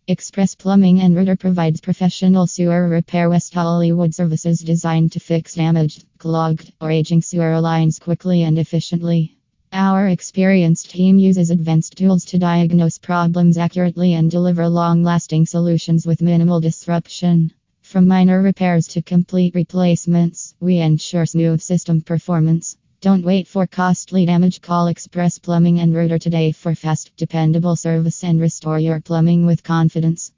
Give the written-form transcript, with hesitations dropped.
Express Plumbing and Router provides professional sewer repair West Hollywood services designed to fix damaged, clogged, or aging sewer lines quickly and efficiently. Our experienced team uses advanced tools to diagnose problems accurately and deliver long-lasting solutions with minimal disruption. From minor repairs to complete replacements, we ensure smooth system performance. Don't wait for costly damage. Call Express Plumbing and Router today for fast, dependable service and restore your plumbing with confidence.